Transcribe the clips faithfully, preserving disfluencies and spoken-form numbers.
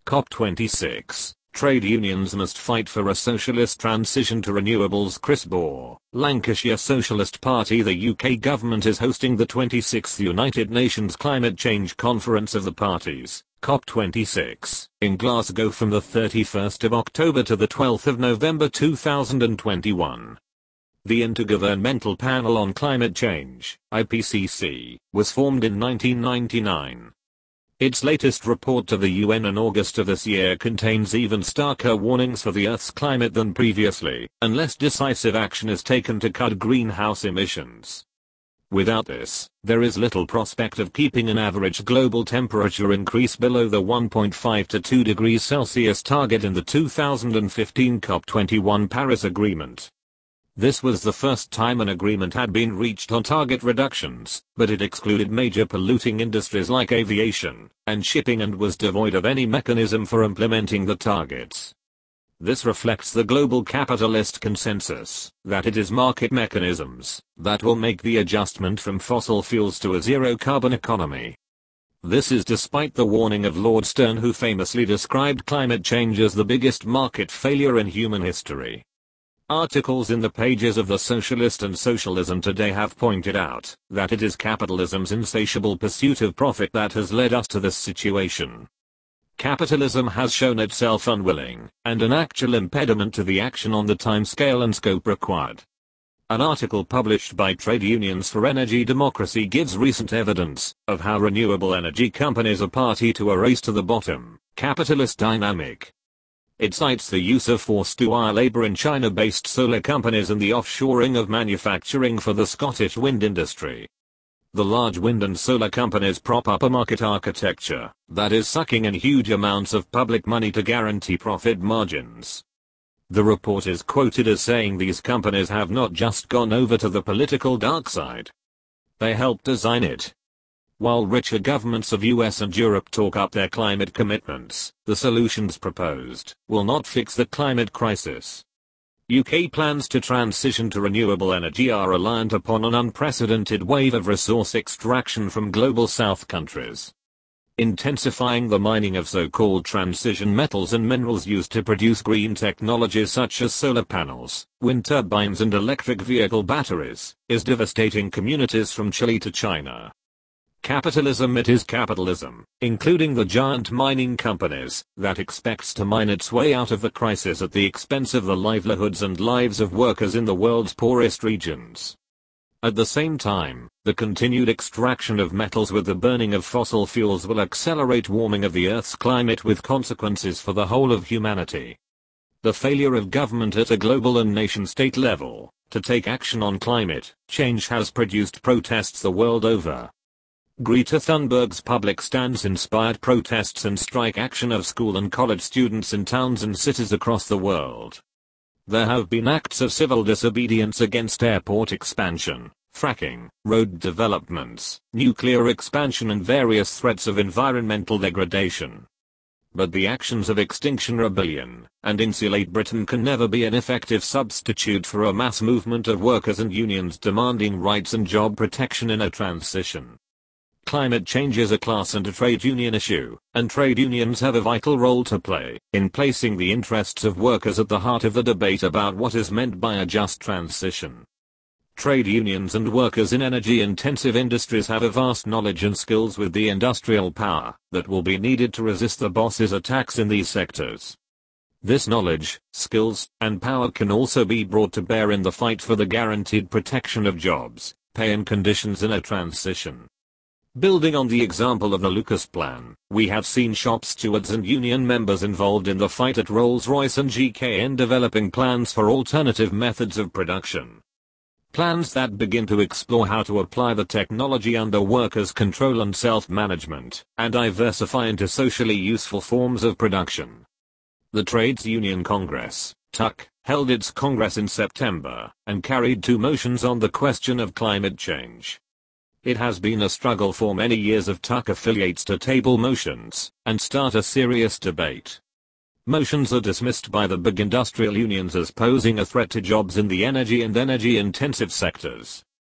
COP twenty-six, Trade Unions Must Fight for a Socialist Transition to Renewables. Chris Bohr, Lancashire Socialist Party. The U K government is hosting the twenty-sixth United Nations Climate Change Conference of the Parties, COP twenty-six, in Glasgow from the thirty-first of October to the twelfth of November two thousand twenty-one. The Intergovernmental Panel on Climate Change, I P C C, was formed in nineteen ninety-nine. Its latest report to the U N in August of this year contains even starker warnings for the Earth's climate than previously, unless decisive action is taken to cut greenhouse emissions. Without this, there is little prospect of keeping an average global temperature increase below the one point five to two degrees Celsius target in the two thousand fifteen COP twenty-one Paris Agreement. This was the first time an agreement had been reached on target reductions, but it excluded major polluting industries like aviation and shipping and was devoid of any mechanism for implementing the targets. This reflects the global capitalist consensus that it is market mechanisms that will make the adjustment from fossil fuels to a zero-carbon economy. This is despite the warning of Lord Stern, who famously described climate change as the biggest market failure in human history. Articles in the pages of The Socialist and Socialism Today have pointed out that it is capitalism's insatiable pursuit of profit that has led us to this situation. Capitalism has shown itself unwilling and an actual impediment to the action on the timescale and scope required. An article published by Trade Unions for Energy Democracy gives recent evidence of how renewable energy companies are party to a race to the bottom, capitalist dynamic. It cites the use of forced to hire labor in China-based solar companies and the offshoring of manufacturing for the Scottish wind industry. The large wind and solar companies prop up a market architecture that is sucking in huge amounts of public money to guarantee profit margins. The report is quoted as saying these companies have not just gone over to the political dark side. They helped design it. While richer governments of U S and Europe talk up their climate commitments, the solutions proposed will not fix the climate crisis. U K plans to transition to renewable energy are reliant upon an unprecedented wave of resource extraction from global south countries. Intensifying the mining of so-called transition metals and minerals used to produce green technologies such as solar panels, wind turbines and electric vehicle batteries, is devastating communities from Chile to China. Capitalism, it is capitalism, including the giant mining companies, that expects to mine its way out of the crisis at the expense of the livelihoods and lives of workers in the world's poorest regions. At the same time, the continued extraction of metals with the burning of fossil fuels will accelerate warming of the Earth's climate with consequences for the whole of humanity. The failure of government at a global and nation-state level to take action on climate change has produced protests the world over. Greta Thunberg's public stance inspired protests and strike action of school and college students in towns and cities across the world. There have been acts of civil disobedience against airport expansion, fracking, road developments, nuclear expansion and various threats of environmental degradation. But the actions of Extinction Rebellion and Insulate Britain can never be an effective substitute for a mass movement of workers and unions demanding rights and job protection in a transition. Climate change is a class and a trade union issue, and trade unions have a vital role to play in placing the interests of workers at the heart of the debate about what is meant by a just transition. Trade unions and workers in energy-intensive industries have a vast knowledge and skills with the industrial power that will be needed to resist the boss's attacks in these sectors. This knowledge, skills, and power can also be brought to bear in the fight for the guaranteed protection of jobs, pay and conditions in a transition. Building on the example of the Lucas Plan, we have seen shop stewards and union members involved in the fight at Rolls-Royce and G K N developing plans for alternative methods of production. Plans that begin to explore how to apply the technology under workers' control and self-management, and diversify into socially useful forms of production. The Trades Union Congress, T U C, held its Congress in September, and carried two motions on the question of climate change. It has been a struggle for many years of T U C affiliates to table motions and start a serious debate. Motions are dismissed by the big industrial unions as posing a threat to jobs in the energy and energy-intensive sectors.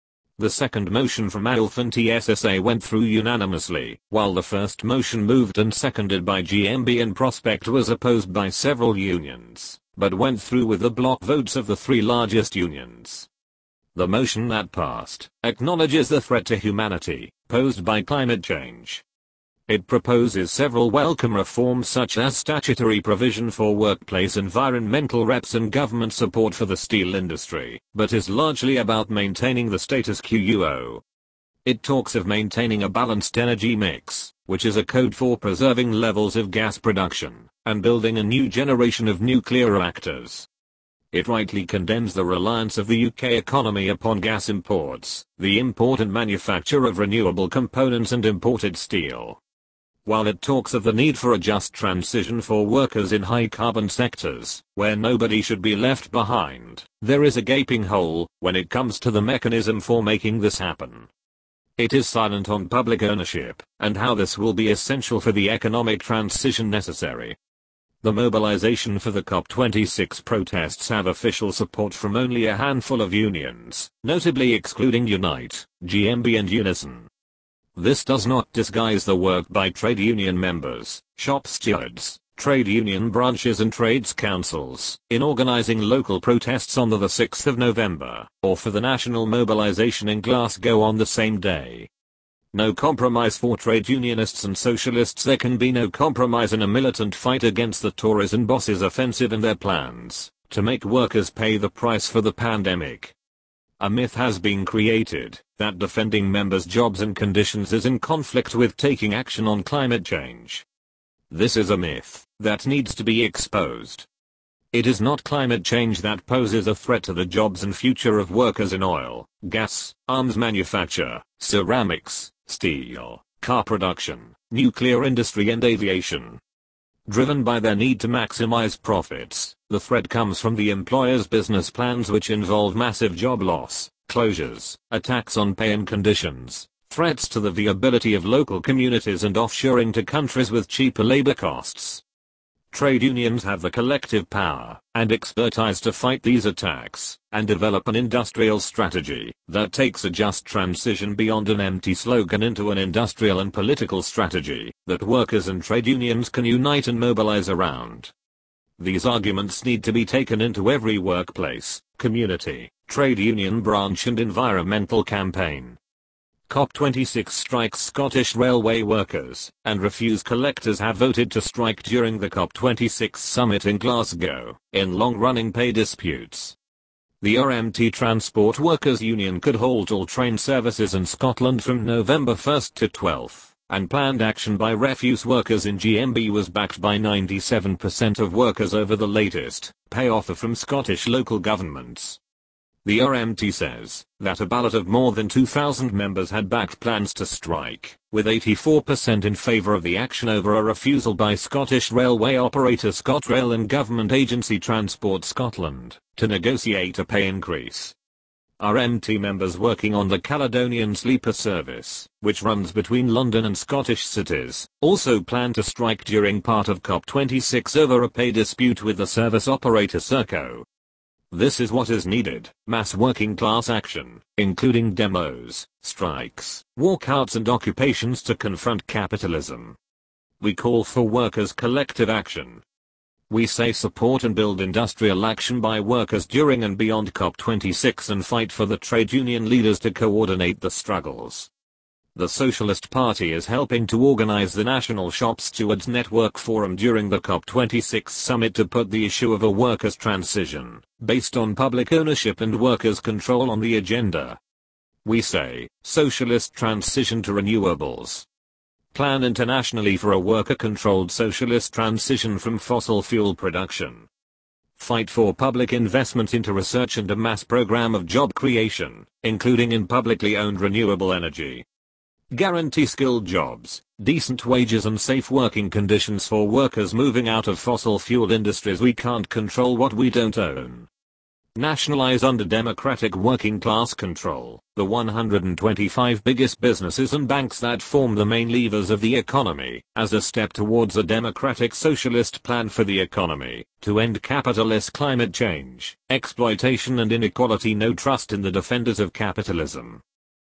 The second motion from ALF and T S S A went through unanimously, while the first motion, moved and seconded by G M B and Prospect, was opposed by several unions, but went through with the block votes of the three largest unions. The motion that passed acknowledges the threat to humanity posed by climate change. It proposes several welcome reforms such as statutory provision for workplace environmental reps and government support for the steel industry, but is largely about maintaining the status quo. It talks of maintaining a balanced energy mix, which is a code for preserving levels of gas production, and building a new generation of nuclear reactors. It rightly condemns the reliance of the U K economy upon gas imports, the import and manufacture of renewable components and imported steel. While it talks of the need for a just transition for workers in high-carbon sectors, where nobody should be left behind, there is a gaping hole when it comes to the mechanism for making this happen. It is silent on public ownership, and how this will be essential for the economic transition necessary. The mobilization for the COP twenty-six protests have official support from only a handful of unions, notably excluding Unite, G M B and Unison. This does not disguise the work by trade union members, shop stewards, trade union branches and trades councils in organizing local protests on the sixth of November, or for the national mobilization in Glasgow on the same day. No compromise for trade unionists and socialists. There can be no compromise in a militant fight against the Tories and bosses' offensive and their plans to make workers pay the price for the pandemic. A myth has been created that defending members' jobs and conditions is in conflict with taking action on climate change. This is a myth that needs to be exposed. It is not climate change that poses a threat to the jobs and future of workers in oil, gas, arms manufacture, ceramics, steel, car production, nuclear industry and aviation. Driven by their need to maximize profits, the threat comes from the employers' business plans, which involve massive job loss, closures, attacks on pay and conditions, threats to the viability of local communities and offshoring to countries with cheaper labor costs. Trade unions have the collective power and expertise to fight these attacks and develop an industrial strategy that takes a just transition beyond an empty slogan into an industrial and political strategy that workers and trade unions can unite and mobilize around. These arguments need to be taken into every workplace, community, trade union branch and environmental campaign. COP twenty-six strikes Scottish railway workers, and Refuse collectors have voted to strike during the COP twenty-six summit in Glasgow, in long-running pay disputes. The R M T Transport Workers Union could halt all train services in Scotland from November first to twelfth, and planned action by Refuse workers in G M B was backed by ninety-seven percent of workers over the latest pay offer from Scottish local governments. The R M T says that a ballot of more than two thousand members had backed plans to strike, with eighty-four percent in favour of the action over a refusal by Scottish railway operator ScotRail and government agency Transport Scotland to negotiate a pay increase. R M T members working on the Caledonian Sleeper service, which runs between London and Scottish cities, also plan to strike during part of COP twenty-six over a pay dispute with the service operator Serco. This is what is needed: mass working class action, including demos, strikes, walkouts and occupations to confront capitalism. We call for workers' collective action. We say support and build industrial action by workers during and beyond COP twenty-six and fight for the trade union leaders to coordinate the struggles. The Socialist Party is helping to organize the National Shop Stewards Network Forum during the COP twenty-six summit to put the issue of a workers' transition, based on public ownership and workers' control, on the agenda. We say, socialist transition to renewables. Plan internationally for a worker-controlled socialist transition from fossil fuel production. Fight for public investment into research and a mass program of job creation, including in publicly owned renewable energy. Guarantee skilled jobs, decent wages and safe working conditions for workers moving out of fossil fuel industries. We can't control what we don't own. Nationalize under democratic working class control the one hundred twenty-five biggest businesses and banks that form the main levers of the economy, as a step towards a democratic socialist plan for the economy, to end capitalist climate change, exploitation and inequality. No trust in the defenders of capitalism.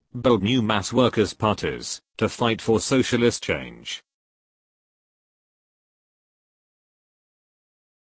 Build new mass workers' parties to fight for socialist change.